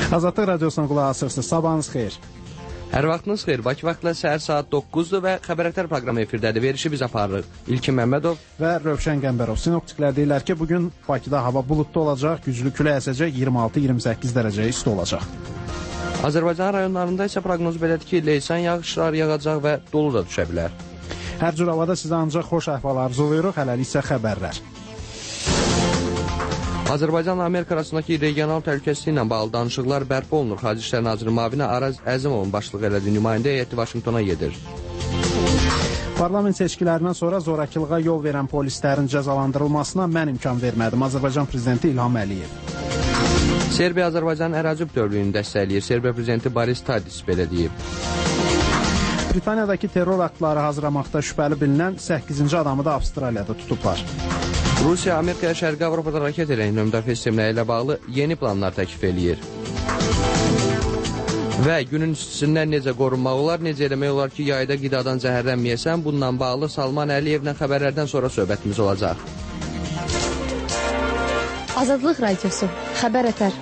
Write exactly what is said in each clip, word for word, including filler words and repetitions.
Azadlıq Radiosuna qulaq asırsınız. Sabahınız xeyir. Hər vaxtınız xeyir. Bakı vaxtla səhər saat doqquzdur və Xəbərətər proqramı efirdədir. Verişi biz aparırıq. İlkin Məmmədov və Rövşən Qəmbərov. Sinoptiklər deyirlər ki, bugün Bakıda hava buludlu olacaq, güclü külək əsəcək, iyirmi altı iyirmi səkkiz dərəcəyə isti olacaq. Azərbaycan rayonlarında isə proqnoz belədir ki, leysan yağışlar yağacaq və dolu da düşə bilər. Hər cür havada sizə ancaq xoş əhval arzuluyuruq, hələlik isə xəbərlər. Azərbaycanla Amerika arasındakı regional təhlükəsizlik ilə bağlı danışıqlar bərpa olunur. Xarici İşlər Naziri müavini Araz Əzimovun başçılıq elədiyi nümayəndə heyəti Vaşinqtona gedir. Parlament seçkilərindən sonra zorakılığa yol verən polislərin cəzalandırılmasına mən imkan vermədim. Azərbaycan prezidenti İlham Əliyev. Serbiya Azərbaycanın ərazi bütövlüyünü dəstəkləyir. Serbiya prezidenti Boris Tadiç belə deyib. Britaniyadakı terror aktları hazırlamaqda şübhəli bilinən səkkizinci adamı da Avstraliyada tutublar. Rusiya Amerikaya Şərqi Avropada raket eləyən müdafiə sistemləri ilə bağlı yeni planlar təklif eləyir. Və günün istisindən necə qorunmaq olar, necə eləmək olar ki, yayda qidadan zəhərlənməyəsən, bununla bağlı Salman Əliyevlə xəbərlərdən sonra söhbətimiz olacaq. Azadlıq Radiosu, Xəbərətər.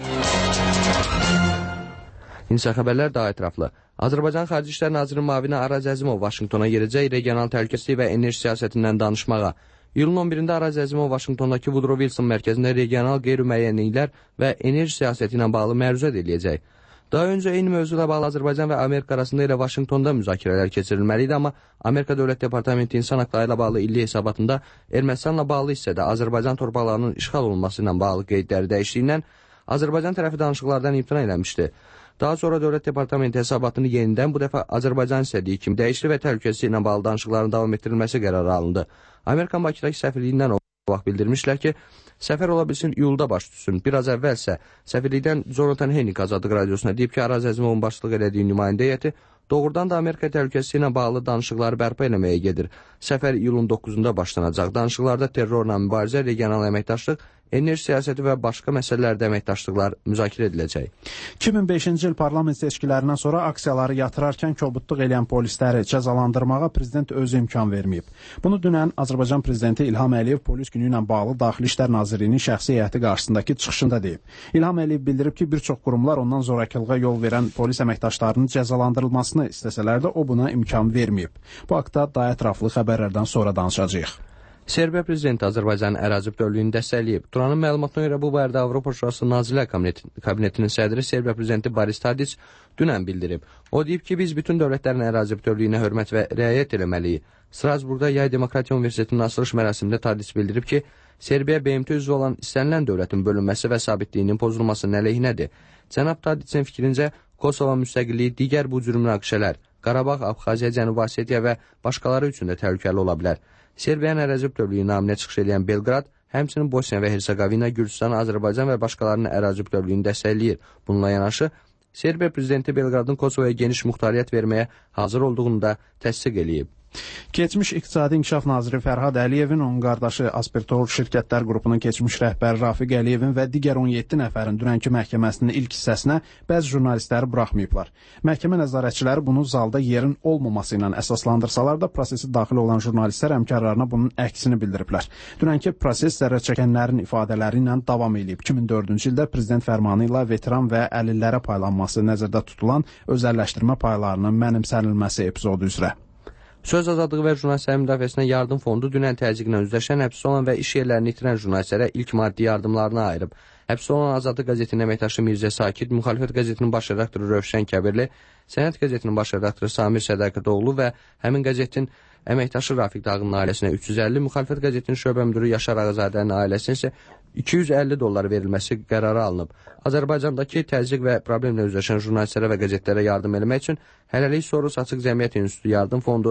İnsan xəbərlər daha ətraflı. Azərbaycan Xarici İşlər Naziri müavini Araz Əzimov Vaşinqtona yerəcək regional təhlükəsizlik və enerji siyasətindən danışmağa. İyulun on birində Araz Əzimov Vaşinqtondakı Woodrow Wilson mərkəzində regional qeyri-müəyyənliklər və enerji siyasəti ilə bağlı məruzə ediləcək. Daha öncə eyni mövzuda bağlı Azərbaycan və Amerika arasında ilə Vaşinqtonda müzakirələr keçirilməli idi, amma Amerika Dövlət Departamenti insan haqları ilə bağlı illik hesabatında Ermənistanla bağlı hissədə Azərbaycan torpaqlarının işğal olunması ilə bağlı qeydləri dəyişdiyindən Azərbaycan tərəfi danışıqlardan imtina eləmişdi. Daha sonra Dövlət Departamenti hesabatını yenidən bu dəfə Azərbaycan istədiyi kimi dəyişdi və təhlükəsizlik ilə bağlı danışıqların davam etdirilməsi qərarı alındı. Amerikan Bakıdakı səfirliyindən o vaxt bildirmişlər ki, səfər ola bilsin iyulda baş tutsun. Biraz əvvəlsə səfirlikdən Jonathan Hennick Azadlıq Radiosuna deyib ki, Araz Əzimovun başçılıq elədiyi nümayəndə heyəti doğrudan da Amerika təhlükəsizliyi ilə bağlı danışıqları bərpa eləməyə gedir. Səfər iyulun doqquzunda başlanacaq. Danışıqlarda terrorla mübarizə, regional əməkdaşlıq, enerji siyasəti və başqa məsələlərdə əməkdaşlıqlar müzakirə ediləcək. iki min beşinci il parlament seçkilərindən sonra aksiyaları yatırarkən kobudluq eləyən polisləri cəzalandırmağa prezident özü imkan verməyib. Bunu dünən Azərbaycan prezidenti İlham Əliyev polis günü ilə bağlı Daxili İşlər Nazirliyinin şəxsi heyəti qarşısındakı çıxışında deyib. İlham Əliyev bildirib ki, bir çox qurumlar ondan zorakılığa yol verən polis əməkdaşlarının cəzalandırılmasını istəsələr də o buna imkan verməyib. Bu haqda daha ətraflı xəbərlərdən sonra danışacağıq. Serbiya prezidenti Azərbaycanın ərazi bütövlüyünü dəstəkləyib. Turanın məlumatına görə bu barədə Avropa Şurası Nazirlər Kabinetinin sədri Serbiya prezidenti Boris Tadiç dünən bildirib. O deyib ki, biz bütün dövlətlərin ərazi bütövlüyünə hörmət və riayət eləməliyik. Strasburgda Yay Demokratiya Universitetinin açılış mərasimində Tadiç bildirib ki, Serbiya B M T üzvü olan istənilən dövlətin bölünməsi və sabitliyinin pozulmasının əleyhinədir. Cənab Tadiçin fikrincə, Kosova müstəqilliyi digər bu cür münaqişələr, Qarabağ, Abxaziya, Cənubi Osetiya və başqaları üçün də təhlükəli ola bilər. Serbiyanın ərazi bütövlüyü naminə çıxış edən Belqrad, həmçinin Bosniya və Hersegovina, Gürcistan, Azərbaycan və başqalarının ərazi bütövlüyünü dəstəkləyir. Bununla yanaşı, Serbiya prezidenti Belqradın Kosovaya geniş muxtariyyət verməyə hazır olduğunu da təsdiq eləyib. Keçmiş İqtisadi İnkişaf Naziri Fərhad Əliyevin, onun qardaşı Aspertor Şirkətlər qrupunun keçmiş rəhbəri Rafiq Əliyevin və digər on yeddi nəfərin dünənki məhkəməsinin ilk hissəsinə bəzi jurnalistləri buraxmayıblar. Məhkəmə nəzarətçiləri bunu zalda yerin olmaması ilə əsaslandırsalar da prosesi daxil olan jurnalistlər həmkarlarına bunun əksini bildiriblər. Dünənki proses zərər çəkənlərin ifadələri ilə davam edib. iki min dördüncü ildə prezident fərmanı ilə veteran və əlillərə paylanması nəzərdə tutulan özəlləşdirmə paylarının mənimsənilməsi epizodu üzrə. Söz azadlığı və jurnalistlərin müdafiəsinə yardım fondu dünən təzyiqlə üzləşən, həbsdə olan və iş yerlərini itirən jurnalistlərə ilk maddi yardımlarını ayırıb. Həbsdə olan Azadlıq qəzetinin əməkdaşı Mirzə Sakit, Müxalifət qəzetinin baş redaktoru Rövşən Kəbirli, Sənət qəzetinin baş redaktoru Samir Sədaqətoğlu və həmin qəzetin əməkdaşı Rafiq Dağının ailəsinə üç yüz əlli, Müxalifət qəzetinin şöbə müdürü Yaşar Ağazadənin ailəsinə isə iki yüz əlli dollar verilməsi qərarı alınıb. Azərbaycandakı təzyiq və problemlə üzləşən jurnalistlərə və qəzetlərə yardım eləmək üçün hələlik Soros Açıq Cəmiyyət İnstitutu Yardım Fondu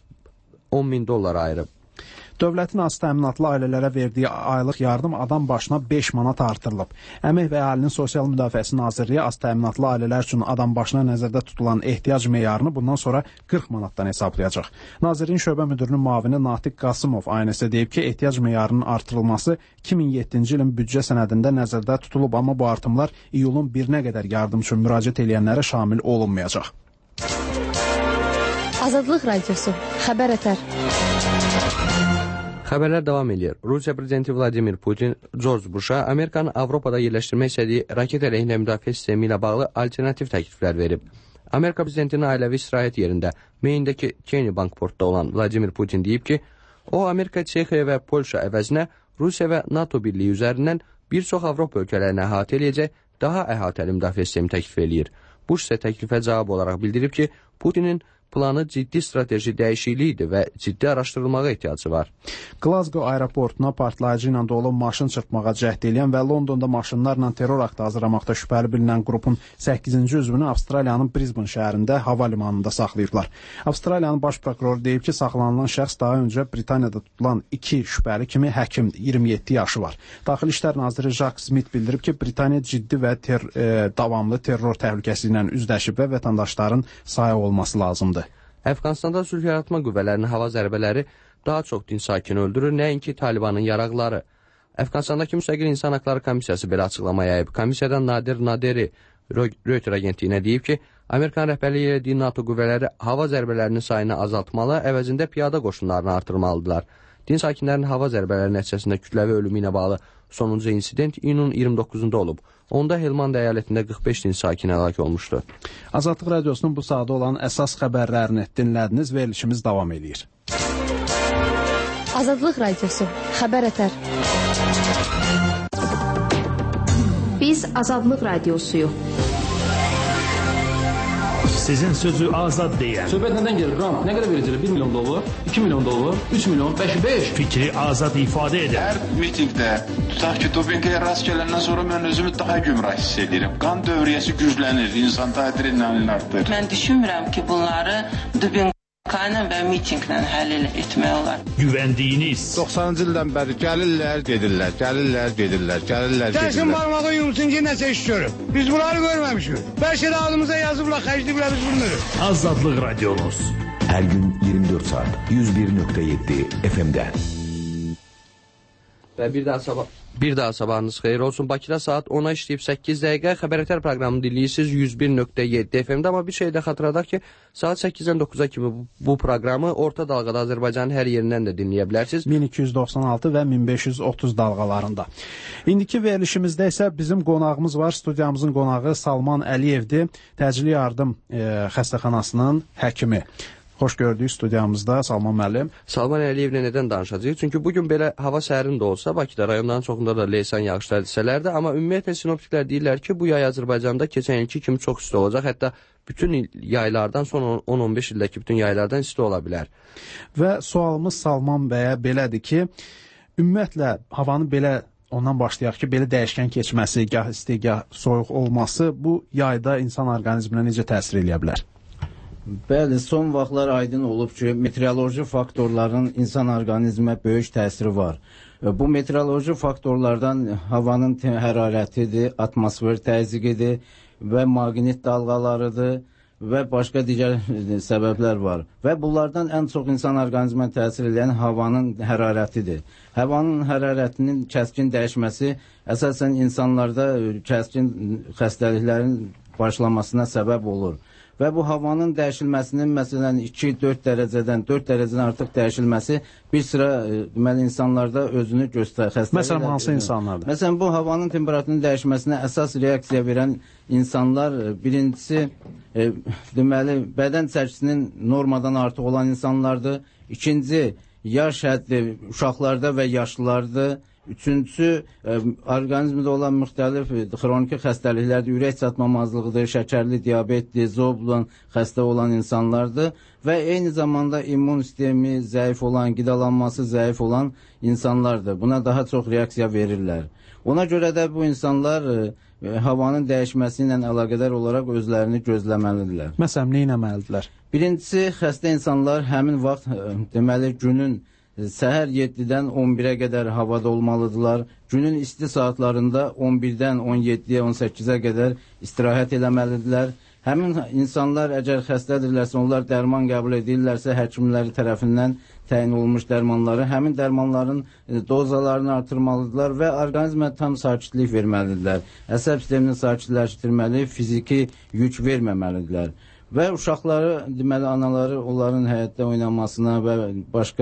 on min dollar ayırıb. Dövlətin az təminatlı ailələrə verdiyi aylıq yardım adam başına beş manat artırılıb. Əmək və Əhalinin Sosial Müdafiəsi Nazirliyi az təminatlı ailələr üçün adam başına nəzərdə tutulan ehtiyac meyarını bundan sonra qırx manatdan hesablayacaq. Nazirliyin şöbə müdürünün müavini Natiq Qasımov aynəsə deyib ki, ehtiyac meyarının artırılması iki min yeddinci ilin büdcə sənədində nəzərdə tutulub, amma bu artımlar iyulun birinə qədər yardım üçün müraciət edənlərə şamil olunmayacaq. Azadlıq Radiosu, Xəbərətər. Xəbərlər davam edir. Rusiya prezidenti Vladimir Putin George Bush'a Amerikanın Avropada yerləşdirmək istədiyi raket əleyhinə müdafiə sistemi ilə bağlı alternativ təkliflər verib. Amerika prezidentinin ailəvi istirahət yerində Meyndəki Kenny Bankportda olan Vladimir Putin deyib ki, o Amerika, Çexiya və Polşa əvəzinə Rusiya və NATO birliyi üzərindən bir çox Avropa ölkələrini əhatə eləyəcək daha əhatəli müdafiə sistemi təklif eləyir. Bush isə təklifə cavab olaraq bildirib ki, Putinin planı ciddi strateji dəyişikliyidir və ciddi araşdırılmağa ehtiyacı var. Glasgow aeroportuna partlayıcı ilə dolu maşın çırpmağa cəhd edən və Londonda maşınlarla terror aktı hazırlamaqda şübhəli bilinən qrupun səkkizinci üzvünü Avstraliyanın Brisbane şəhərində hava limanında saxlayıblar. Avstraliyanın baş prokuroru deyib ki, saxlanılan şəxs daha öncə Britaniyada tutulan iki şübhəli kimi həkim, iyirmi yeddi yaşı var. Daxili İşlər naziri Jack Smith bildirib ki, Britaniya ciddi və ter e, davamlı terror təhlükəsi ilə üzləşib və vətəndaşların sahib olması lazımdır. Əfqanistanda sülh yaratma qüvvələrinin hava zərbələri daha çox din sakini öldürür, nəinki Talibanın yaraqları. Əfqanistandakı Müstəqil İnsan Haqları Komissiyası belə açıqlama yayıb. Komissiyadan Nadir Naderi Reuters agentliyinə deyib ki, Amerikan rəhbərliyi elədiyi NATO qüvvələri hava zərbələrinin sayını azaltmalı, əvəzində piyada qoşunlarını artırmalıdırlar. Din sakinlərinin hava zərbələri nəticəsində kütləvi ölümü ilə bağlı sonuncu insident iyunun iyirmi doqquzunda olub. Onda Helmand əyalətində qırx beş din sakini həlak olmuşdu. Azadlıq Radiosunun bu saatda olan əsas xəbərlərini dinlədiniz. Verilişimiz davam edir. Azadlıq Radiosu. Xəbər ətər. Biz Azadlıq Radiosuyuq. Sizin sözü azad deyən. Söhbət nədən gelir? Ram, nə qədər verəcəklər? bir milyon dollar, iki milyon dollar, üç milyon, beş, beş. Fikri azad ifadə edən. Hər mitingdə, tutaq ki, dopinqaya rast gələndən sonra mən özümü daha gümrah hiss edirəm. Qan dövriyyəsi güclənir, insanda adrenalin artır. Mən düşünmürəm ki, bunları dopinqayla və mitinglə həll etmək olar. Güvəndiyiniz. doxsanıncı ildən bəri gəlirlər, gedirlər, gəlirlər, gedirlər, gəlirlər, gedirlər. Dəsin barmağı yumsun ki, nəsə iş görür. Biz bunları görməmişik. Bəlkə də adımıza yazıblar, xərcliblər biz bilmirik. Azadlıq Radiomuz. Hər gün iyirmi dörd saat yüz bir nöqtə yeddi F M-də. Və bir daha sabah bir daha sabahınız xeyir olsun. Bakıda saat ona işləyib səkkiz dəqiqə Xəbər Ətər proqramını dinləyirsiniz yüz bir nöqtə yeddi F M-də, amma bir şey də xatırladaq ki, saat səkkizdən dokkuza kimi bu, bu proqramı orta dalğada Azərbaycanın hər yerindən də dinləyə bilərsiniz. min iki yüz doxsan altı və min beş yüz otuz dalğalarında. İndiki verilişimizdə isə bizim qonağımız var. Studiyamızın qonağı Salman Əliyevdir. Təcili yardım e, xəstəxanasının həkimi. Xoş gördük studiyamızda Salman müəllim. Salman Əliyevlə nədən danışacağıq? Çünki bugün belə hava sərin də olsa, Bakıda rayonların çoxunda da leysan yağışlar desələr də, amma ümumiyyətlə sinoptiklər deyirlər ki, bu yay Azərbaycanda keçən ilki kimi çox isti olacaq. Hətta bütün yaylardan son on on beş ildəki bütün yaylardan isti ola bilər. Və sualımız Salman bəyə belədir ki, ümumiyyətlə havanın belə ondan başlayaq ki, belə dəyişkən keçməsi, gah isti, gah soyuq olması bu yayda insan orqanizminə necə təsir edə bilər? Bəli, son vaxtlar aydın olub ki, meteoroloji faktorların insan orqanizmə böyük təsiri var. Bu meteoroloji faktorlardan havanın hərarətidir, atmosfer təzyiqidir və maqnit dalğalarıdır və başqa digər səbəblər var. Və bunlardan ən çox insan orqanizmə təsir edən havanın hərarətidir. Havanın hərarətinin kəskin dəyişməsi əsasən insanlarda kəskin xəstəliklərin başlamasına səbəb olur. Və bu havanın dəyişilməsinin məsələn iki dörd dərəcədən dörd dərəcədən artıq dəyişilməsi bir sıra deməli insanlarda özünü göstərir. Məsələn hansı insanlarda? Məsələn bu havanın temperaturunun dəyişməsinə əsas reaksiya verən insanlar birincisi e, deməli bədən çəkisinin normadan artıq olan insanlardır. İkinci yaş həddi uşaqlarda və yaşlılardır. Üçüncüsü, e, orqanizmdə olan müxtəlif xroniki xəstəliklərdir, ürək çatmamazlığıdır, şəkərli diabetdir, zobla xəstə olan insanlardır və eyni zamanda immun sistemi zəif olan, qidalanması zəif olan insanlardır. Buna daha çox reaksiya verirlər. Ona görə də bu insanlar e, havanın dəyişməsi ilə əlaqədar olaraq özlərini gözləməlidirlər. Məsələn, nə etməlidirlər? Birincisi, xəstə insanlar həmin vaxt e, deməli günün səhər yeddidən on birə qədər havada olmalıdırlar. Günün isti saatlarında on birdən on yeddiyə, on səkkizə qədər istirahət eləməlidirlər. Həmin insanlar əgər xəstədirlərsə, onlar dərman qəbul edirlərsə, həkimləri tərəfindən təyin olunmuş dərmanları, həmin dərmanların dozalarını artırmalıdırlar və orqanizmə tam sakitlik verməlidirlər. Əsəb sistemini sakitləşdirməli, fiziki yük verməməlidirlər. Və uşaqları, deməli, anaları onların həyətdə oynamasına və başqa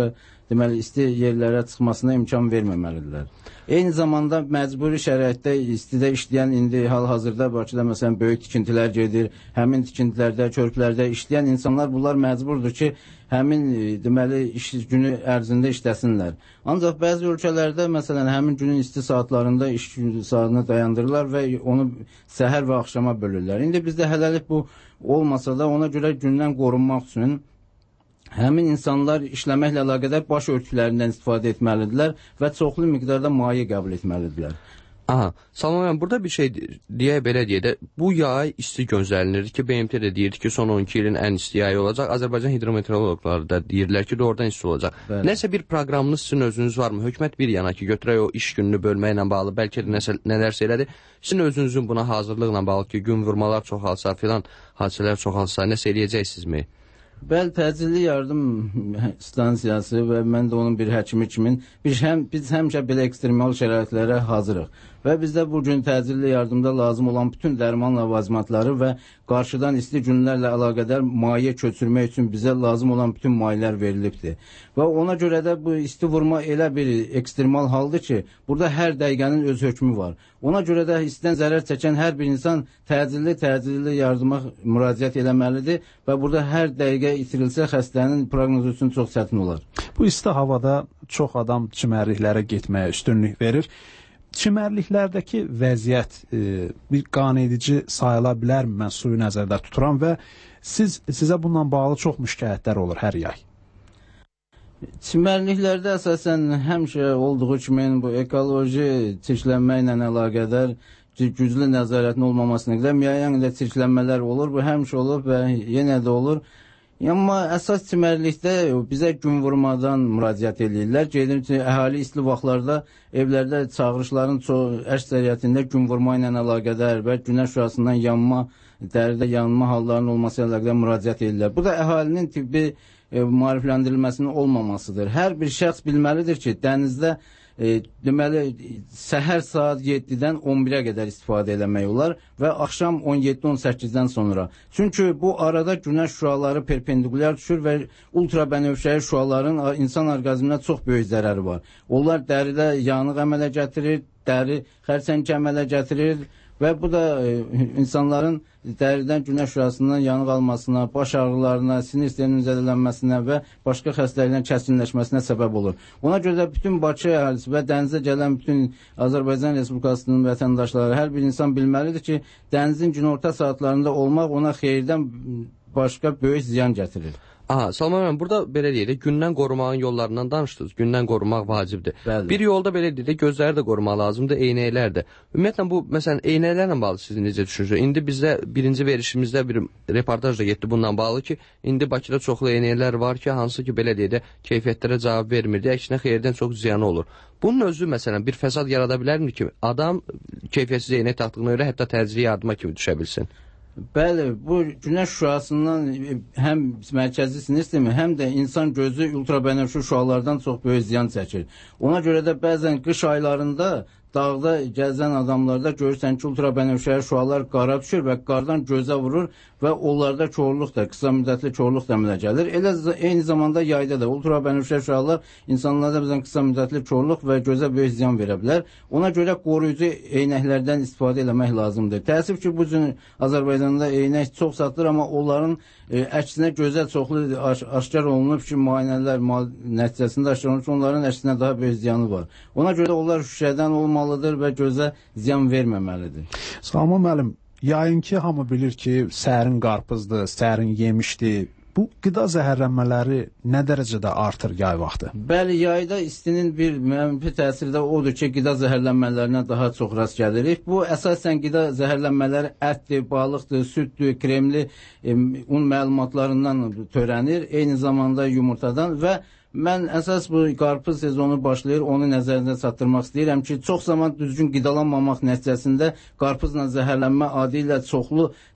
deməli isti yerlərə çıxmasına imkan verməməlidirlər. Eyni zamanda məcburi şəraitdə istidə işləyən indi hal-hazırda Bakıda məsələn böyük tikintilər gedir. Həmin tikintilərdə, körpülərdə işləyən insanlar bunlar məcburdur ki, həmin deməli iş günü ərzində işləsinlər. Ancaq bəzi ölkələrdə məsələn həmin günün isti saatlarında iş saatını dayandırırlar və onu səhər və axşama bölürlər. İndi bizdə hələlik bu olmasa da ona görə gündən qorunmaq üçün həmin insanlar işləməklə əlaqədar baş örtüklərindən istifadə etməlidirlər və çoxlu miqdarda maye qəbul etməlidirlər. Aha, Salman müəllim, burada bir şey deyək, belə deyək də, bu yay isti gözlənilir ki, B M T də deyir ki, son on iki ilin ən isti yayı olacaq. Azərbaycan hidrometeoroloqları da deyirlər ki, doğrudan isti olacaq. Bəli. Nəsə bir proqramınız sizin özünüz varmı? Hökumət bir yana ki, götürək o iş gününü bölməklə bağlı, bəlkə də nəsə, nələrsə elədir. Sizin özünüzün buna hazırlıqla bağlı ki, gün vurmalar çoxalsa, filan hadisələr çoxalsa, nəsə eləyəcəksinizmi? Bəli, təcili yardım stansiyası və mən də onun bir həkimi kimi biz, həm, biz həmişə belə ekstremal şəraitlərə hazırıq. Və bizdə bugün təcili yardımda lazım olan bütün dərman ləvazimatları və qarşıdan isti günlərlə əlaqədar maye köçürmək üçün bizə lazım olan bütün mayələr verilibdir. Və ona görə də bu isti vurma elə bir ekstremal haldır ki, burada hər dəqiqənin öz hökmü var. Ona görə də istidən zərər çəkən hər bir insan təcili, təcili yardıma müraciət eləməlidir və burada hər dəqiqə itirilsə xəstənin proqnozu üçün çox çətin olar. Bu isti havada çox adam çimərliklərə getməyə üstünlük verir. Çimərliklərdəki vəziyyət e, bir qanedici sayıla bilərmi? Mən suyu nəzərdə tuturam və siz, sizə bununla bağlı çox müşkəyətlər olur hər yay. Çimərliklərdə əsasən həmişə olduğu kimi bu ekoloji çirklənməklə əlaqədar güclü nəzarətin olmamasına qədər müəyyən də çirklənmələr olur. Bu həmişə olur və yenə də olur. Amma əsas çimərlikdə bizə gün vurmadan müraciət edirlər. Gedir ki, əhali isti vaxtlarda evlərdə çağırışların çox əksəriyyətində gün vurma ilə əlaqədar və günəş şüasından yanma, dəridə yanma hallarının olması ilə əlaqədar müraciət edirlər. Bu da əhalinin tibbi e, maarifləndirilməsinin olmamasıdır. Hər bir şəxs bilməlidir ki, dənizdə E, deməli, səhər saat yeddidən on birə qədər istifadə eləmək olar və axşam on yeddi on səkkizdən sonra. Çünki bu arada günəş şüaları perpendikulyar düşür və ultrabənövşəyi şüaların insan orqanizminə çox böyük zərəri var. Onlar dəridə yanıq əmələ gətirir, dəri xərçəng əmələ gətirir və bu da e, insanların dəridən günəş şüasından yanıq almasına, baş ağrılarına, sinir sisteminin zədələnməsinə və başqa xəstəliklərin kəskinləşməsinə səbəb olur. Ona görə də bütün Bakı əhalisi və dənizə gələn bütün Azərbaycan Respublikasının vətəndaşları, hər bir insan bilməlidir ki, dənizin günorta saatlarında olmaq ona xeyirdən başqa böyük ziyan gətirir. Aha, Salman müəllim, burada belə deyək də, gündən qorumağın yollarından danışdınız. Gündən qorumaq vacibdir. Bəli. Bir yolda belə deyək də, gözləri də qorumaq lazımdır, eynəklər də. Ümumiyyətlə, bu, məsələn, eynəklərlə bağlı siz necə düşünürsünüz? İndi bizdə birinci verişimizdə bir reportaj da getdi bununla bağlı ki, indi Bakıda çoxlu eynəklər var ki, hansı ki, belə deyək də, keyfiyyətlərə cavab vermirdi, əksinə xeyirdən çox ziyanı olur. Bunun özü, məsələn, bir fəsad yarada bilərmi ki, adam keyfiyyətsiz eynək taxdığına görə hətta təcili yardıma kimi düşə bilsin? Bəli, bu günəş şüasından həm mərkəzi sinir sistemi, həm də insan gözü ultrabənövşə şüalardan çox böyük ziyan çəkir. Ona görə də bəzən qış aylarında dağda gəzən adamlarda görürsən ki, ultrabənövşəyi şüalar qara düşür və qardan gözə vurur və onlarda korluq da, qısa müddətli korluq da əmələ gəlir. Elə eyni zamanda yayda da ultrabənövşəyi şüalar insanlarda bizdən qısa müddətli korluq və gözə böyük ziyan verə bilər. Ona görə qoruyucu eynəklərdən istifadə etmək lazımdır. Təəssüf ki, bu gün Azərbaycanda eynək çox satılır, amma onların e, əksinə gözə çoxlu aş aşkar olunub ki, müayinələr nəticəsində aşkar olunub ki, onların əksinə daha böyük ziyanı var. Ona görə onlar şüşədən olmalıdır və gözə ziyan verməməlidir. Salman müəllim, yayınki hamı bilir ki, sərin qarpızdır, sərin yemişdir. Bu qida zəhərlənmələri nə dərəcədə artır yay vaxtı? Bəli, yayda istinin bir mənfi təsiri də odur ki, qida zəhərlənmələrinə daha çox rast gəlirik. Bu əsasən qida zəhərlənmələri ətdir, balıqdır, süddür, kremli e, un məlumatlarından törənir, eyni zamanda yumurtadan və mən əsas bu qarpız sezonu başlayır, onu nəzərdə çatdırmaq istəyirəm ki, çox zaman düzgün qidalanmamaq nəticəsində qarpızla zəhərlənmə adı ilə çoxlu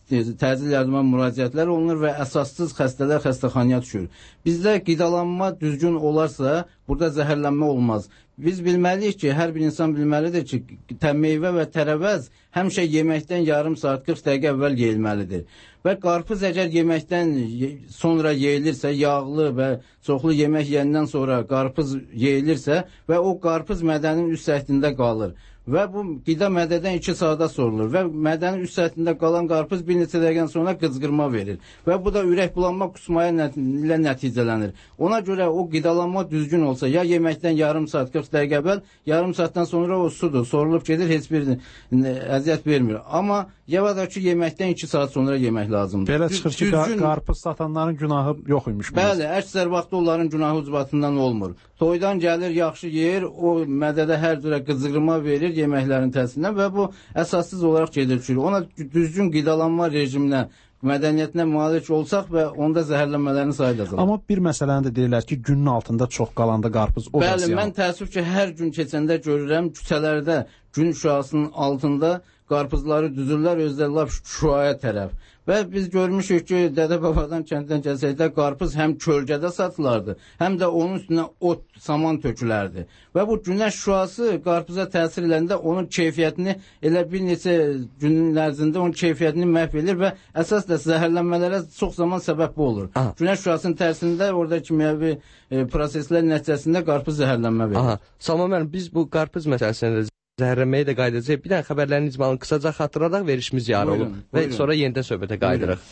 təcil yardıma müraciətlər olunur və əsassız xəstələr xəstəxanaya düşür. Bizdə qidalanma düzgün olarsa, burada zəhərlənmə olmaz. Biz bilməliyik ki, hər bir insan bilməlidir ki, meyvə və tərəvəz həmişə yeməkdən yarım saat qırx dəqiqə əvvəl yeyilməlidir. Və qarpız əgər yeməkdən sonra yeyilirsə, yağlı və çoxlu yemək yeyəndən sonra qarpız yeyilirsə və o qarpız mədənin üst səthində qalır. Və bu qida mədədən iki saata sorulur və mədənin üst səthində qalan qarpız bir neçə dəqiqədən sonra qızqırma verir. Və bu da ürək bulanma, qusmaya nət ilə nəticələnir. Ona görə o qidalanma düzgün olsa, ya yeməkdən yarım saat, qırx dəqiqə əvvəl, yarım saatdan sonra o sudur, sorulub gedir, heç bir əziyyət vermir. Amma ya da ki, yeməkdən iki saat sonra yemək lazımdır. Belə çıxır ki, düzgün... qarpız satanların günahı yox imiş. Bəli, əksər vaxtda onların günahı ucbatından olmur. Toydan gəlir, yaxşı yer, o mədədə hər cürə qızqırma verir yeməklərin təsirindən və bu əsassız olaraq gedir düşür. Ona düzgün qidalanma rejiminə, mədəniyyətinə malik olsaq və onda zəhərlənmələrin sayı da azalır. Amma bir məsələni də deyirlər ki, günün altında çox qalanda qarpız o da ziyan. Bəli, mən təəssüf ki, hər gün keçəndə görürəm, küçələrdə gün şüasının altında qarpızları düzürlər, özləri lap şüaya tərəf. Və biz görmüşük ki, dədə-babadan kənddən gəlsəkdə qarpız həm kölgədə satılardı, həm də onun üstünə ot, saman tökülərdi. Və bu günəş şüası qarpıza təsir edəndə onun keyfiyyətini elə bir neçə günün ərzində onun keyfiyyətini məhv edir və əsas da zəhərlənmələrə çox zaman səbəb bu olur. Aha. Günəş şüasının təsirində orada kimyəvi e, proseslər nəticəsində qarpız zəhərlənmə verir. Aha. Saman müəllim, biz bu qarpız məsələsində zəhərlənməyə də qayıdacaq. Bir dənə xəbərlərin icmalını qısaca xatırladaq, verişimiz yarı olub və sonra yenidən söhbətə qayıdırıq.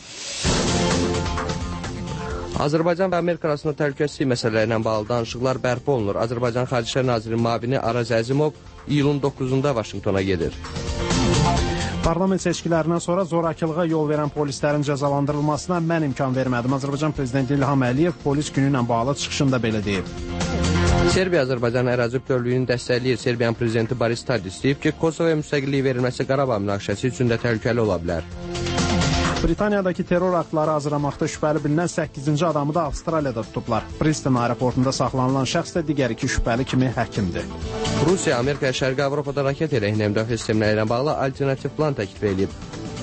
Azərbaycan və Amerika arasında təhlükəsizlik məsələləri ilə bağlı danışıqlar bərpa olunur. Azərbaycan Xarici İşlər Nazirinin müavini Araz Əzimov iyulun doqquzunda Vaşinqtona gedir. Parlament seçkilərindən sonra zorakılığa yol verən polislərin cəzalandırılmasına mən imkan vermədim. Azərbaycan Prezidenti İlham Əliyev polis günü ilə bağlı çıxışında belə deyib. Serbiya-Azərbaycan ərazi bütövlüyünü dəstəkləyir. Serbiyanın prezidenti Boris Tadić deyib ki, Kosovaya müstəqillik verilməsi Qarabağ münaqişəsi üçün də təhlükəli ola bilər. Britaniyadakı terror aktları hazırlamaqda şübhəli bilinən səkkizinci adamı da Avstraliyada tutublar. Priston aeroportunda saxlanılan şəxs də digər iki şübhəli kimi həkimdir. Rusiya Amerikaya Şərqi Avropada raket əleyhinə müdafiə sistemləri ilə bağlı alternativ plan təklif edib.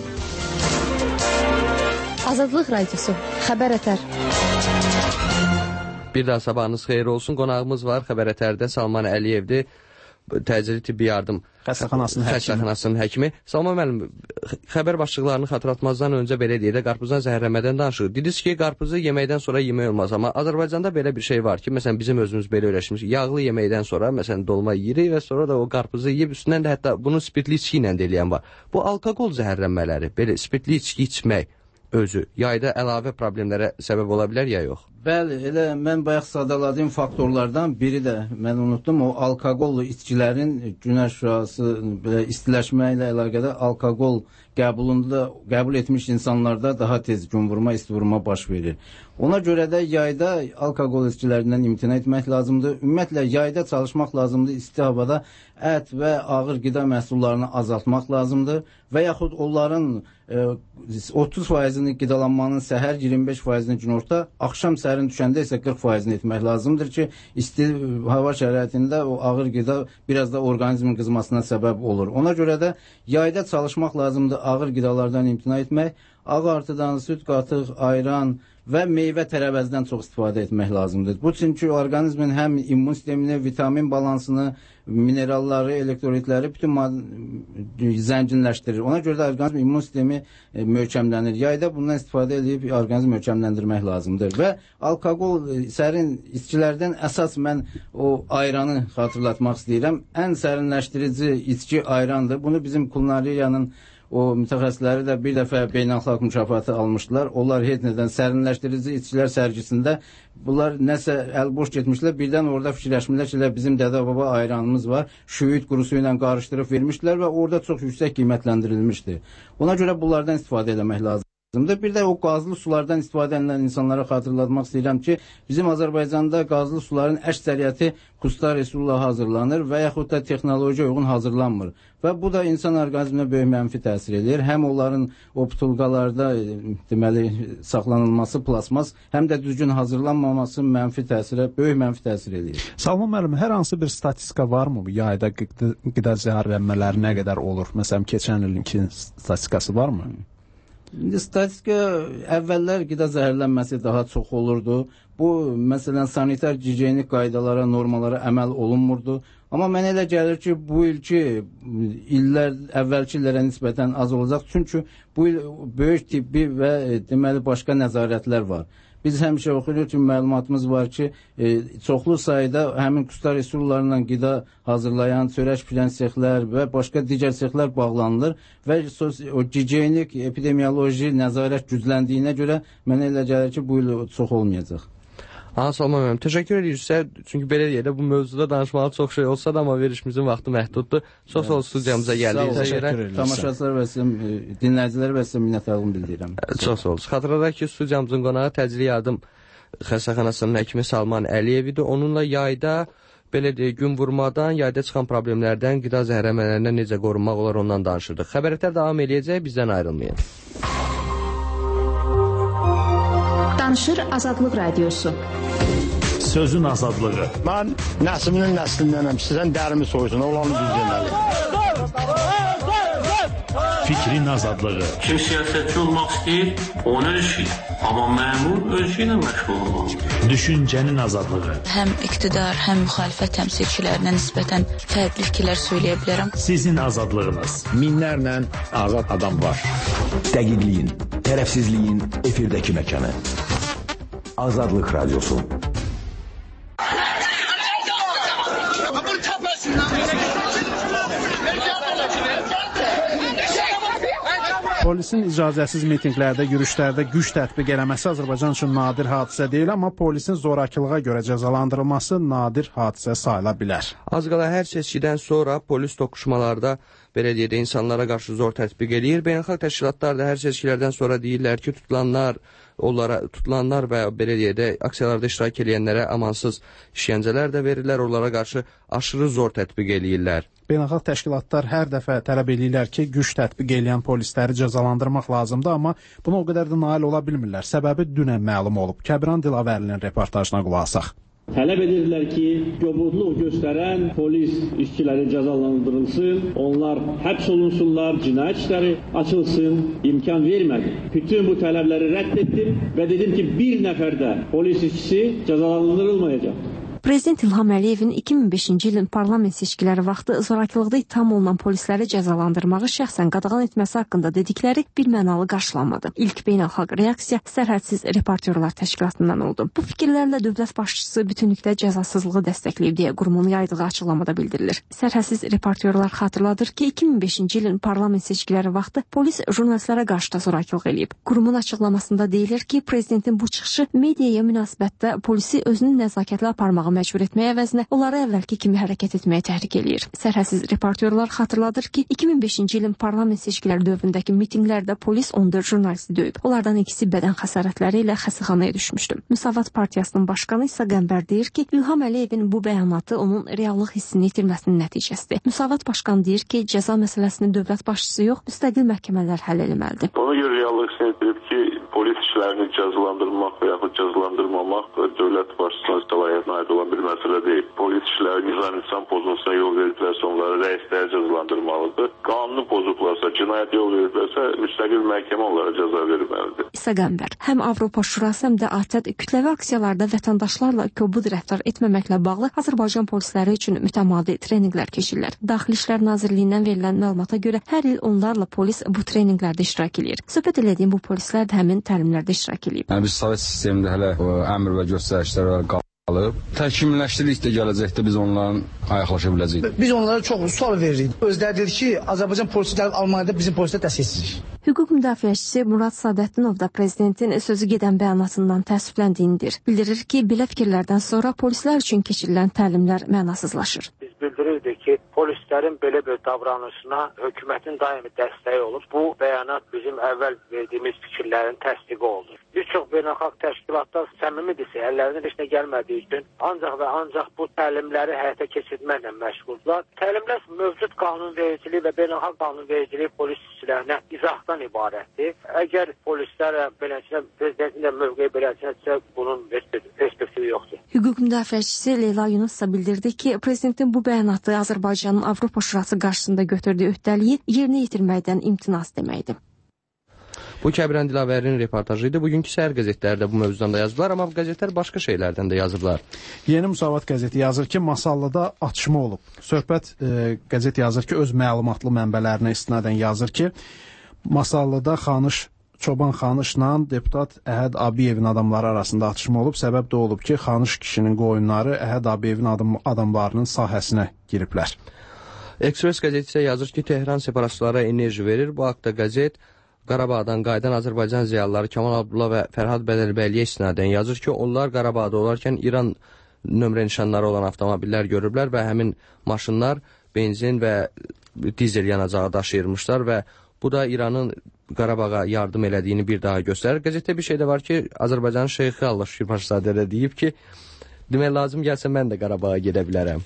Azadlıq Radiosu, Xəbər Ətər. Bir daha sabahınız xeyir olsun. Qonağımız var Xəbər Ətərdə Salman Əliyevdir. Təcili tibbi yardım xəstəxanasının həkimi. Xəstəxanasının həkimi. Salman müəllim, xəbər başlıqlarını xatırlatmazdan öncə belə deyək də qarpızdan zəhərlənmədən danışırıq. Dediniz ki, qarpızı yeməkdən sonra yemək olmaz, amma Azərbaycanda belə bir şey var ki, məsələn bizim özümüz belə öyrəşmişik. Yağlı yeməkdən sonra məsələn dolma yeyirik və sonra da o qarpızı yeyib üstündən də hətta bunu spirtli içki ilə də eləyən var. Bu alkoqol zəhərlənmələri, belə spirtli içki içmək özü yayda əlavə problemlərə səbəb ola bilər ya yox? Bəli, elə mən bayaq sadaladığım faktorlardan biri də mən unutdum, o alkoqollu içkilərin günəş şüası istiləşmə ilə əlaqədə alkoqol qəbulunda qəbul etmiş insanlarda daha tez gün vurma, isti vurma baş verir. Ona görə də yayda alkoqol içkilərindən imtina etmək lazımdır. Ümumiyyətlə yayda çalışmaq lazımdır, isti havada ət və ağır qida məhsullarını azaltmaq lazımdır və yaxud onların e, otuz faizini qidalanmanın səhər, iyirmi beş faizini günorta, axşam sərin düşəndə isə qırx faizini etmək lazımdır ki, isti hava şəraitində o ağır qida biraz da orqanizmin qızmasına səbəb olur. Ona görə də yayda çalışmaq lazımdır, ağır qidalardan imtina etmək, ağ artıdan, süd qatıq, ayran və meyvə tərəvəzdən çox istifadə etmək lazımdır. Bu çünki orqanizmin həm immun sistemini, vitamin balansını, mineralları, elektrolitləri bütün zənginləşdirir. Ona görə də orqanizm immun sistemi e, möhkəmlənir. Yayda bundan istifadə edib orqanizmi möhkəmləndirmək lazımdır. Və alkoqol, sərin içkilərdən əsas mən o ayranı xatırlatmaq istəyirəm. Ən sərinləşdirici içki ayrandır. Bunu bizim kulinariyanın o mütəxəssisləri də bir dəfə beynəlxalq mükafatı almışdılar. Onlar heç nədən sərinləşdirici içkilər sərgisində bunlar nəsə əl boş getmişlər. Birdən orada fikirləşmirlər ki, bizim dədə-baba ayranımız var. Şüyüd qurusu ilə qarışdırıb vermişdilər və orada çox yüksək qiymətləndirilmişdi. Ona görə bunlardan istifadə etmək lazımdır. Bir də o qazlı sulardan istifadə edən insanlara xatırlatmaq istəyirəm ki, bizim Azərbaycanda qazlı suların əksəriyyəti Qustar Resulullah hazırlanır və yaxud da texnologiya uyğun hazırlanmır. Və bu da insan orqanizminə böyük mənfi təsir edir. Həm onların o butulqalarda deməli saxlanılması plasmas, həm də düzgün hazırlanmaması mənfi təsirə, böyük mənfi təsir edir. Salman müəllim, hər hansı bir statistika varmı bu yayda qida zəhərlənmələri nə qədər olur? Məsələn, keçən ilinki statistikası varmı? Statistika əvvəllər qida zəhərlənməsi daha çox olurdu. Bu, məsələn, sanitar gigiyenik qaydalara, normalara əməl olunmurdu. Amma mənə elə gəlir ki, bu ilki illər, əvvəlki illərə nisbətən az olacaq. Çünki bu il böyük tibbi və deməli başqa nəzarətlər var. Biz həmişə oxuyuruq ki, məlumatımız var ki, e, çoxlu sayda həmin Qustar Resullarla qida hazırlayan çörək pişirən sexlər və başqa digər sexlər bağlanılır və o gigiyenik, epidemioloji nəzarət gücləndiyinə görə mənə elə gəlir ki, bu il çox olmayacaq. Ha, Salman müəllim, təşəkkür edirik sizə. Çünki belə deyək də bu mövzuda danışmağa çox şey olsa da, amma verişimizin vaxtı məhduddur. Çox sağ olun studiyamıza gəldiyinizə görə. Tamaşaçılar və sizin dinləyicilər və sizin minnətdarlığımı bildirirəm. Çox sağ olun. Xatırladaq ki, studiyamızın qonağı təcili yardım xəstəxanasının həkimi Salman Əliyev idi. Onunla yayda belə deyək, gün vurmadan, yayda çıxan problemlərdən, qida zəhərlənmələrindən necə qorunmaq olar ondan danışırdıq. Xəbərlər davam edəcək, bizdən ayrılmayın. Danışır Azadlıq Radiosu. Sözün azadlığı. Mən nəslinin nəslindənəm. Sizdən dərimi soysun, olanı düz deməli. Fikrin azadlığı. Kim siyasətçi olmaq istəyir, onun öz işi. Amma məmur öz işi ilə məşğul olmalıdır. Düşüncənin azadlığı. Həm iqtidar, həm müxalifət təmsilçilərinə nisbətən fərqli fikirlər söyləyə bilərəm. Sizin azadlığınız. Minlərlə azad adam var. Dəqiqliyin, tərəfsizliyin efirdəki məkanı. Azadlıq Radyosu. Polisin icazəsiz mitinqlərdə, yürüşlərdə güc tətbiq eləməsi Azərbaycan üçün nadir hadisə deyil, amma polisin zorakılığa görə cəzalandırılması nadir hadisə sayıla bilər. Az qala hər seçkidən sonra polis toqquşmalarda belə deyək də insanlara qarşı zor tətbiq eləyir. Beynəlxalq təşkilatlar da hər seçkilərdən sonra deyirlər ki, tutulanlar, onlara tutulanlar və belə deyək də aksiyalarda iştirak edənlərə amansız işgəncələr də verirlər, onlara qarşı aşırı zor tətbiq eləyirlər. Beynəlxalq təşkilatlar hər dəfə tələb edirlər ki, güc tətbiq eləyən polisləri cəzalandırmaq lazımdır, amma buna o qədər də nail ola bilmirlər. Səbəbi dünən məlum olub. Kəbran Dilavərlinin reportajına qulaq asaq. Tələb edirlər ki, kobudluq göstərən polis işçiləri cəzalandırılsın, onlar həbs olunsunlar, cinayət işləri açılsın, imkan vermədi. Bütün bu tələbləri rədd etdim və dedim ki, bir nəfər də polis işçisi cəzalandırılmayacaq. Prezident İlham Əliyevin iki min beşinci ilin parlament seçkiləri vaxtı zorakılıqda ittiham olunan polisləri cəzalandırmağı şəxsən qadağan etməsi haqqında dedikləri bir mənalı qarşılanmadı. İlk beynəlxalq reaksiya Sərhədsiz Reportyorlar Təşkilatından oldu. Bu fikirlərlə dövlət başçısı bütünlükdə cəzasızlığı dəstəkləyib deyə qurumun yaydığı açıqlamada bildirilir. Sərhədsiz Reportyorlar xatırladır ki, iki min beşinci ilin parlament seçkiləri vaxtı polis jurnalistlərə qarşı da zorakılıq eləyib. Qurumun açıqlamasında deyilir ki, prezidentin bu çıxışı mediaya münasibətdə polisi özünün nəzakətlə aparmağı məcbur etməyə əvəzinə onları əvvəlki kimi hərəkət etməyə təhrik eləyir. Sərhədsiz Reportyorlar xatırladır ki, iki min beşinci ilin parlament seçkiləri dövründəki mitinqlərdə polis on dörd jurnalisti döyüb. Onlardan ikisi bədən xəsarətləri ilə xəstəxanaya düşmüşdü. Müsavat Partiyasının başqanı isə Qəmbər deyir ki, İlham Əliyevin bu bəyanatı onun reallıq hissini itirməsinin nəticəsidir. Müsavat başqanı deyir ki, cəza məsələsini dövlət başçısı yox, müstəqil məhkəmələr həll etməlidir. Ona görə reallıq hissini itirib ki, polis işlərini cəzalandırmaq və yaxud cəzalandırmamaq dövlət başçısının səlahiyyətinə aid olan bir məsələ deyil. Polis işləri nizam-intizam pozuntusuna yol verirlərsə, onları rəisləri cəzalandırmalıdır. Qanunu pozublarsa, cinayət yol verirlərsə, müstəqil məhkəmə onlara cəza verməlidir. İsa Qəmbər, həm Avropa Şurası, həm də ATƏD kütləvi aksiyalarda vətəndaşlarla kobud rəftar etməməklə bağlı Azərbaycan polisləri üçün mütəmadi treninqlər keçirlər. Daxili İşlər Nazirliyindən verilən məlumata görə hər il onlarla polis bu treninqlərdə iştirak edir. Söhbət elədiyim bu polislər də həmin təlimlərdə iştirak edib. Yəni, biz sovet sistemində hələ o, əmr və göstərişlər qalıb. Təkmilləşdirikdə gələcəkdə biz onların ayaqlaşa biləcəyik. Biz onlara çox sual veririk. Özləri deyir ki, Azərbaycan polisi gəlib Almaniyada bizim polislər dəstəksizlik. Hüquq müdafiəçisi Murad Sadətdinov da prezidentin sözü gedən bəyanatından təəssüfləndiyindir. Bildirir ki, belə fikirlərdən sonra polislər üçün keçirilən təlimlər mənasızlaşır. Biz bildirirdik ki, polislərin belə bir davranışına hökumətin daimi dəstəyi olur. Bu bəyanat bizim əvvəl verdiyimiz fikirlərin təsdiqi oldu. Bir çox beynəlxalq təşkilatlar səmimidirsə, əllərindən heç nə gəlmədiyi üçün ancaq və ancaq bu təlimləri həyata keçirməklə məşğuldurlar. Təlimlər mövcud qanunvericiliyi və beynəlxalq qanunvericiliyi polis işçilərinə izahdan ibarətdir. Əgər polislər beləsinə, prezidentin də mövqeyi beləsinə, bunun perspektivi yoxdur. Hüquq müdafiəçisi Leyla Yunus isə bildirdi ki, prezidentin bu bəyanatı Azərbaycanın Avropa Şurası qarşısında götürdüyü öhdəliyi yerinə yetirməkdən imtinas deməkdir. Bu Kəbirən Dilavərin reportajı idi. Bugünkü səhər qəzetləri də bu mövzudan da yazıblar, amma qəzetlər başqa şeylərdən də yazıblar. Yeni Müsavat qəzeti yazır ki, Masallıda atışma olub. Söhbət e, qəzet yazır ki, öz məlumatlı mənbələrinə istinadən yazır ki, Masallıda Xanış Çoban Xanışla deputat Əhəd Abiyevin adamları arasında atışma olub. Səbəb də olub ki, Xanış kişinin qoyunları Əhəd Abiyevin adam, adamlarının sahəsinə giriblər. Ekspres qəzeti isə yazır ki, Tehran separatçılara enerji verir. Bu haqda qəzet Qarabağdan qayıdan Azərbaycan ziyalıları Kamal Abdullah və Fərhad Bədəlbəliyə istinadən yazır ki, onlar Qarabağda olarkən İran nömrə nişanları olan avtomobillər görüblər və həmin maşınlar benzin və dizel yanacağı daşıyırmışlar və bu da İranın Qarabağa yardım elədiyini bir daha göstərir. Qəzetdə bir şey də var ki, Azərbaycanın Şeyxi Allah Şükür Paşazadə də deyib ki, demək lazım gəlsə mən də Qarabağa gedə bilərəm.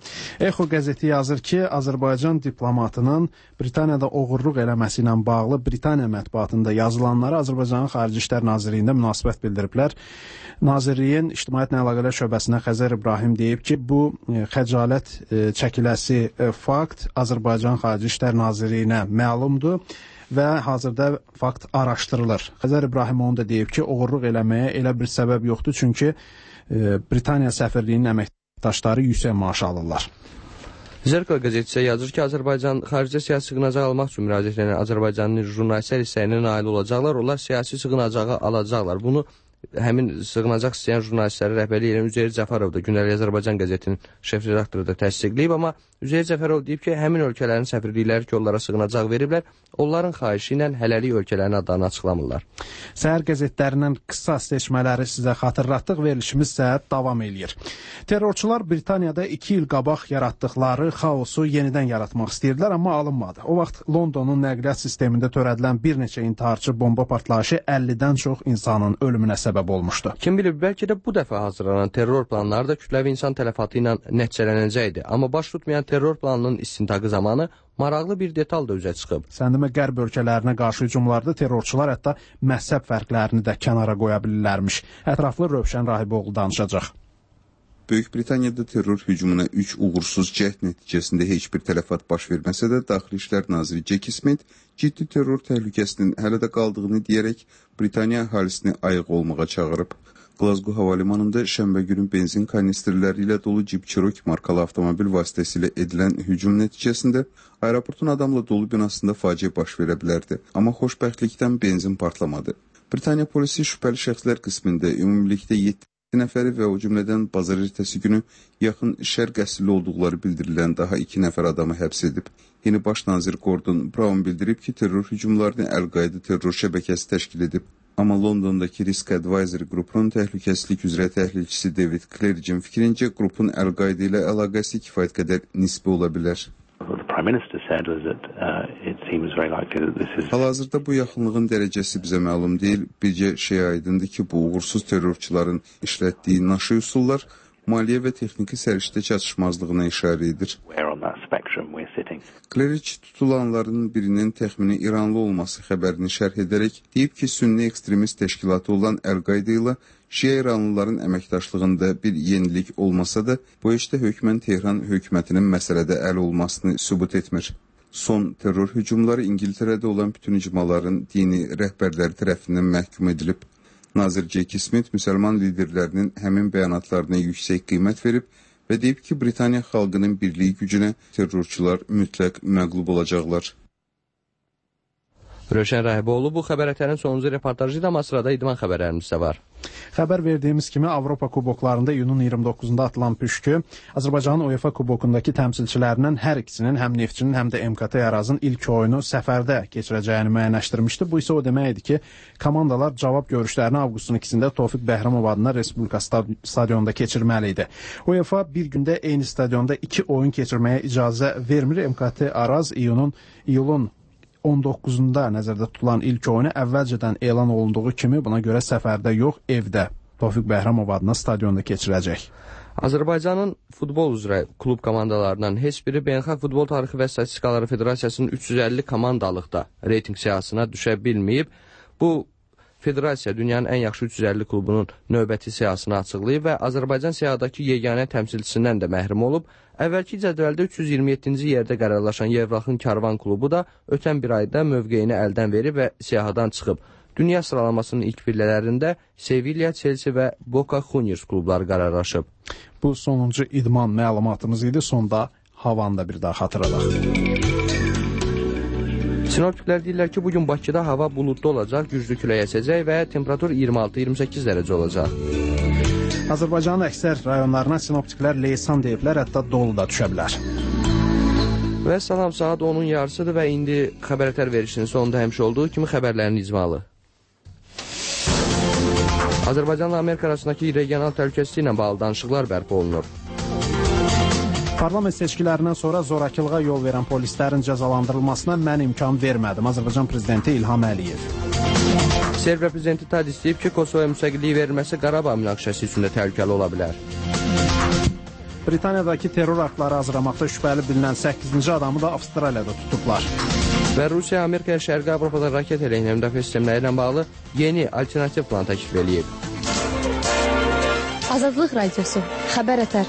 Exo qəzeti yazır ki, Azərbaycan diplomatının Britaniyada oğurluq eləməsi ilə bağlı Britaniya mətbuatında yazılanlara Azərbaycanın Xarici İşlər Nazirliyində münasibət bildiriblər. Nazirliyin İctimaiyyətlə Əlaqələr şöbəsinə Xəzər İbrahim deyib ki, bu xəcalət çəkiləsi fakt Azərbaycan Xarici İşlər Nazirliyinə məlumdur və hazırda fakt araşdırılır. Xəzər İbrahim onu da deyib ki, oğurluq eləməyə elə bir səbəb yoxdur, çünki Britaniya səfirliyinin əməkdaşları yüksək maaş alırlar. Zerkal qəzeti isə yazır ki, Azərbaycan xaricə siyasi sığınacaq almaq üçün müraciət edən Azərbaycanın jurnalistlər hissəyinə nail olacaqlar, onlar siyasi sığınacağı alacaqlar. Bunu həmin sığınacaq istəyən jurnalistləri rəhbərlik edən Üzeyir Cəfərov da Gündəlik Azərbaycan qəzetinin şef redaktoru da təsdiqləyib, amma Üzeyir Cəfərov deyib ki, həmin ölkələrin səfirlikləri ki, onlara sığınacaq veriblər, onların xahişi ilə hələlik ölkələrin adlarını açıqlamırlar. Səhər qəzetlərindən qısa seçmələri sizə xatırlatdıq, verilişimiz isə davam eləyir. Terrorçular Britaniyada iki il qabaq yaratdıqları xaosu yenidən yaratmaq istəyirdilər, amma alınmadı. O vaxt Londonun nəqliyyat sistemində törədilən bir neçə intiharçı bomba partlayışı əllidən çox insanın ölümünə səbəb olmuşdu. Kim bilir, bəlkə də bu dəfə hazırlanan terror planları da kütləvi insan tələfatı ilə nəticələnəcəkdi. Amma baş tutmayan terror planının istintaqı zamanı maraqlı bir detal da üzə çıxıb. Sən demə, qərb ölkələrinə qarşı hücumlarda terrorçular hətta məhzəb fərqlərini də kənara qoya bilirlərmiş. Ətraflı Rövşən Rahiboğlu danışacaq. Böyük Britaniyada terror hücumuna üç uğursuz cəhd nəticəsində heç bir tələfat baş verməsə də, Daxili İşlər naziri Jack Smith ciddi terror təhlükəsinin hələ də qaldığını deyərək Britaniya əhalisini ayıq olmağa çağırıb. Glasgow havalimanında şənbə günü benzin kanistrləri ilə dolu Jeep Cherokee markalı avtomobil vasitəsilə edilən hücum nəticəsində aeroportun adamla dolu binasında faciə baş verə bilərdi. Amma xoşbəxtlikdən benzin partlamadı. Britaniya polisi şübhəli şəxslər qismində ümumilikdə yeddi nəfəri və o cümlədən bazar ertəsi günü yaxın şərq əsilli olduqları bildirilən daha iki nəfər adamı həbs edib. Yeni baş nazir Gordon Brown bildirib ki, terror hücumlarını Əl-Qaida terror şəbəkəsi təşkil edib. Amma Londondakı Risk Advisory qrupunun təhlükəsizlik üzrə təhlilçisi David Claridge'in fikrincə, qrupun Əl-Qaida ilə əlaqəsi kifayət qədər nisbi ola bilər. Hal-hazırda bu yaxınlığın dərəcəsi bizə məlum deyil. Bircə şey aydındır ki, bu uğursuz terrorçuların işlətdiyi naşı üsullar maliyyə və texniki səriştə çatışmazlığına işarə edir. Claridge tutulanların birinin təxmini İranlı olması xəbərini şərh edərək deyib ki, sünni ekstremist təşkilatı olan Əl-Qaida ilə Şiə İranlıların əməkdaşlığında bir yenilik olmasa da, bu işdə hökmən Tehran hökumətinin məsələdə əl olmasını sübut etmir. Son terror hücumları İngiltərədə olan bütün icmaların dini rəhbərləri tərəfindən məhkum edilib. Nazir Jack Smith müsəlman liderlərinin həmin bəyanatlarına yüksək qiymət verib və deyib ki, Britaniya xalqının birliyi gücünə terrorçular mütləq məqlub olacaqlar. Rövşən Rahiboğlu bu xəbərətlərin sonuncu reportajı da sırada idman xəbərlərimiz də var. Xəbər verdiyimiz kimi Avropa kuboklarında iyunun iyirmi doqquzunda atılan püşkü Azərbaycanın UEFA kubokundakı təmsilçilərindən hər ikisinin, həm Neftçinin, həm də M K T Arazın ilk oyunu səfərdə keçirəcəyini müəyyənləşdirmişdi. Bu isə o deməkdir ki, komandalar cavab görüşlərini avqustun ikisində Tofiq Bəhramov adına Respublika stadionunda keçirməli idi. UEFA bir gündə eyni stadionda iki oyun keçirməyə icazə vermir. M K T Araz iyunun iyulun on doqquzunda nəzərdə tutulan ilk oyunu əvvəlcədən elan olunduğu kimi buna görə səfərdə yox, evdə Tofiq Bəhramov adına stadionda keçirəcək. Azərbaycanın futbol üzrə klub komandalarından heç biri Beynəlxalq Futbol Tarixi və Statistikaları Federasiyasının üç yüz əlli komandalıqda reyting siyahısına düşə bilməyib. Bu Federasiya dünyanın ən yaxşı üç yüz əlli klubunun növbəti siyahısını açıqlayıb və Azərbaycan siyahıdakı yeganə təmsilçisindən də məhrum olub. Əvvəlki cədvəldə üç yüz iyirmi yeddinci yerdə qərarlaşan Yevraxın Karvan klubu da ötən bir ayda mövqeyini əldən verib və siyahadan çıxıb. Dünya sıralamasının ilk pillələrində Sevilla, Chelsea və Boca Juniors klubları qərarlaşıb. Bu sonuncu idman məlumatımız idi. Sonda havanı da bir daha xatırladaq. Sinoptiklər deyirlər ki, bugün Bakıda hava buludlu olacaq, güclü külək əsəcək və temperatur iyirmi altı iyirmi səkkiz dərəcə olacaq. Azərbaycanın əksər rayonlarına sinoptiklər leysan deyiblər, hətta dolu da düşə bilər. Və salam, saat onun yarısıdır və indi xəbərətər verişinin sonunda həmişə olduğu kimi xəbərlərin icmalı. Azərbaycanla Amerika arasındakı regional təhlükəsizliklə ilə bağlı danışıqlar bərpa olunur. Parlament seçkilərindən sonra zorakılığa yol verən polislərin cəzalandırılmasına mən imkan vermədim. Azərbaycan prezidenti İlham Əliyev. Serbiya prezidenti Tadic deyib ki, Kosovaya müstəqillik verilməsi Qarabağ münaqişəsi üçün də təhlükəli ola bilər. Britaniyadakı terror aktları hazırlamaqda şübhəli bilinən səkkizinci adamı da Avstraliyada tutublar. Və Rusiya Amerikaya Şərqi Avropada raket əleyhinə müdafiə sistemləri ilə bağlı yeni alternativ plan təklif edib. Azadlıq Radiosu, xəbərətər.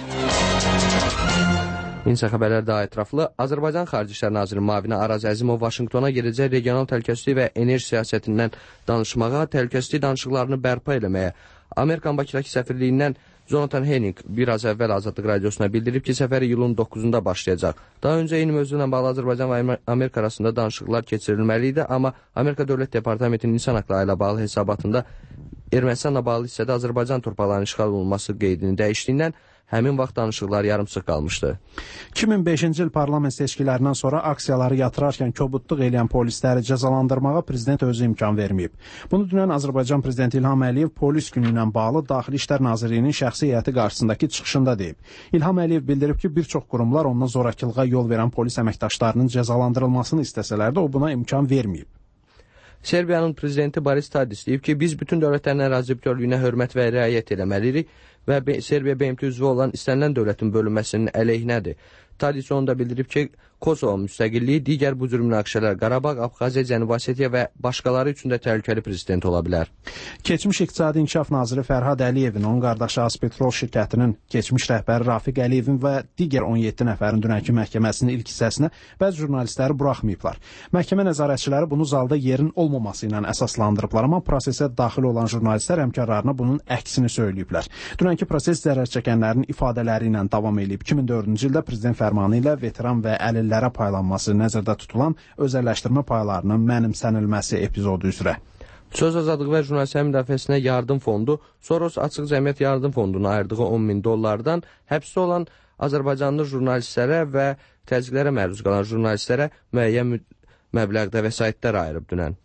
İnsə xəbərlər daha ətraflı. Azərbaycan Xarici İşlər Nazirinin müavini Araz Əzimov Vaşinqtona gedəcək regional təhlükəsizlik və enerji siyasətindən danışmağa, təhlükəsizlik danışıqlarını bərpa eləməyə. Amerikan Bakıdakı səfirliyindən Jonathan Henning biraz əvvəl Azadlıq Radiosuna bildirib ki, səfər iyulun doqquzunda başlayacaq. Daha öncə eyni mövzuyla bağlı Azərbaycan və Amerika arasında danışıqlar keçirilməli idi, amma Amerika Dövlət Departamentinin insan haqları ilə bağlı hesabatında Ermənistanla bağlı hissədə Azərbaycan torpaqlarının işğal olunması qeydini dəyişdiyindən həmin vaxt danışıqlar yarımçıq qalmışdı. iki min beşinci il parlament seçkilərindən sonra aksiyaları yatırarkən kobudluq eləyən polisləri cəzalandırmağa prezident özü imkan verməyib. Bunu dünən Azərbaycan prezidenti İlham Əliyev polis günü ilə bağlı Daxili İşlər Nazirliyinin şəxsi heyəti qarşısındakı çıxışında deyib. İlham Əliyev bildirib ki, bir çox qurumlar ondan zorakılığa yol verən polis əməkdaşlarının cəzalandırılmasını istəsələr də o buna imkan verməyib. Serbiyanın prezidenti Boris Tadic deyib ki, biz bütün dövlətlərin ərazi bütövlüyünə hörmət və riayət eləməliyik və Serbiya B M T üzvü olan istənilən dövlətin bölünməsinin əleyhinədir. Tadic onu da bildirib ki, Kosovo müstəqilliyi, digər bu cür münaqişələr Qarabağ, Abxaziya, Cənubi Osetiya və başqaları üçün də təhlükəli prezident ola bilər. Keçmiş İqtisadi İnkişaf Naziri Fərhad Əliyevin, onun qardaşı Azpetrol şirkətinin keçmiş rəhbəri Rafiq Əliyevin və digər on yeddi nəfərin dünənki məhkəməsinin ilk hissəsinə bəzi jurnalistləri buraxmayıblar. Məhkəmə nəzarətçiləri bunu zalda yerin olmaması ilə əsaslandırıblar, amma prosesə daxil olan jurnalistlər həmkarlarına bunun əksini söyləyiblər. Dünənki proses zərər çəkənlərin ifadələri ilə davam edib. iki min dördüncü ildə prezident fərmanı ilə veteran və əlillərə paylanması nəzərdə tutulan özəlləşdirmə paylarının mənimsənilməsi epizodu üzrə. Söz azadlığı və jurnalistlərin müdafiəsinə yardım fondu Soros Açıq Cəmiyyət Yardım Fonduna ayırdığı on min dollardan həbsdə olan Azərbaycanlı jurnalistlərə və təzyiqlərə məruz qalan jurnalistlərə müəyyən məbləğdə vəsaitlər ayırıb dünən.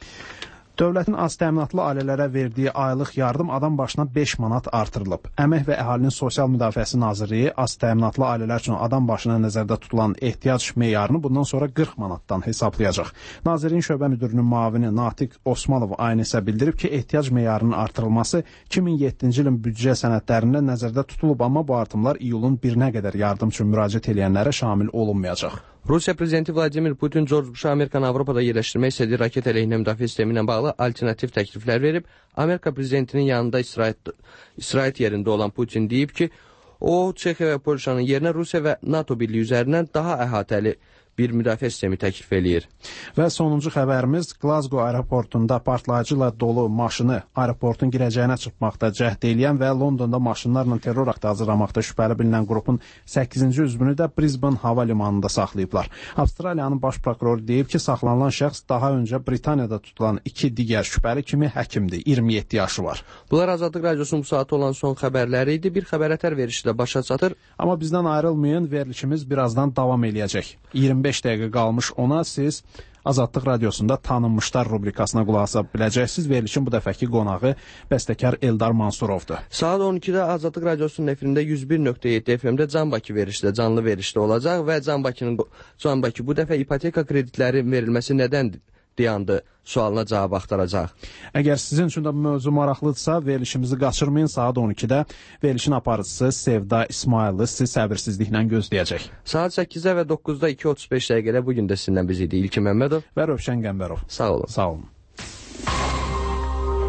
Dövlətin az təminatlı ailələrə verdiyi aylıq yardım adam başına beş manat artırılıb. Əmək və Əhalinin Sosial Müdafiəsi Nazirliyi az təminatlı ailələr üçün adam başına nəzərdə tutulan ehtiyac meyarını bundan sonra qırx manatdan hesablayacaq. Nazirliyin şöbə müdürünün müavini Natiq Osmanov aynı isə bildirib ki, ehtiyac meyarının artırılması iki min yeddinci ilin büdcə sənədlərində nəzərdə tutulub, amma bu artımlar iyulun birinə qədər yardım üçün müraciət edənlərə şamil olunmayacaq. Rusiya prezidenti Vladimir Putin George Bush-a Amerikanı Avropada yerləşdirmək istədiyi raket əleyhinə müdafiə sistemi ilə bağlı alternativ təkliflər verib. Amerika prezidentinin yanında istirahət, istirahət yerində olan Putin deyib ki, o, Çexiya və Polşanın yerinə Rusiya və NATO birliyi üzərindən daha əhatəli bir müdafiə sistemi təklif eləyir. Və sonuncu xəbərimiz Glasgow aeroportunda partlayıcı ilə dolu maşını aeroportun girəcəyinə çıxmaqda cəhd eləyən və Londonda maşınlarla terror aktı hazırlamaqda şübhəli bilinən qrupun səkkizinci üzvünü də Brisbane hava limanında saxlayıblar. Avstraliyanın baş prokuroru deyib ki, saxlanılan şəxs daha öncə Britaniyada tutulan iki digər şübhəli kimi həkimdir, iyirmi yeddi yaşı var. Bunlar Azadlıq Radiosunun bu saatı olan son xəbərləri idi. Bir xəbərətər verişi də başa çatır. Amma bizdən ayrılmayın, verilişimiz birazdan davam eləyəcək. iyirmi beş dəqiqə qalmış ona siz Azadlıq Radiosunda tanınmışlar rubrikasına qulaq asa biləcəksiniz. Verilişin bu dəfəki qonağı bəstəkar Eldar Mansurovdur. Saat on ikidə Azadlıq Radiosunun efirində yüz bir nöqtə yeddi F M-də Can Bakı verişdə, canlı verişdə olacaq və Can Bakının Can Bakı bu dəfə ipoteka kreditləri verilməsi nədən dayandı sualına cavab axtaracaq. Əgər sizin üçün də bu mövzu maraqlıdırsa, verilişimizi qaçırmayın. Saat on ikidə verilişin aparıcısı Sevda İsmayıllı sizi səbirsizliklə gözləyəcək. Saat səkkizdə və doqquzda iki otuz beş dəqiqədə bugün də sizinlə biz idi İlkin Məmmədov və Rövşən Qəmbərov. Sağ olun. Sağ olun.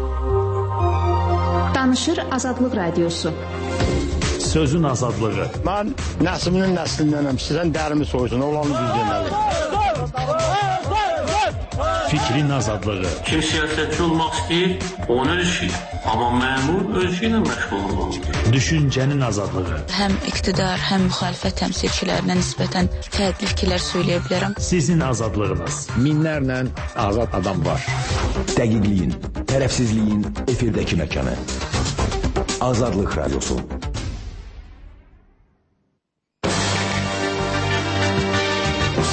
Danışır Azadlıq Radiosu. Sözün azadlığı. Mən nəslinin nəslindənəm. Sizdən dərimi soysun, olanı düz deməli. Fikrin azadlığı. Kim siyasətçi olmaq istəyir, onun öz işi. Amma məmur öz işi ilə məşğul olmalıdır. Düşüncənin azadlığı. Həm iqtidar, həm müxalifət təmsilçilərinə nisbətən fərqli fikirlər söyləyə bilərəm. Sizin azadlığınız. Minlərlə azad adam var. Dəqiqliyin, tərəfsizliyin efirdəki məkanı. Azadlıq Radiosu.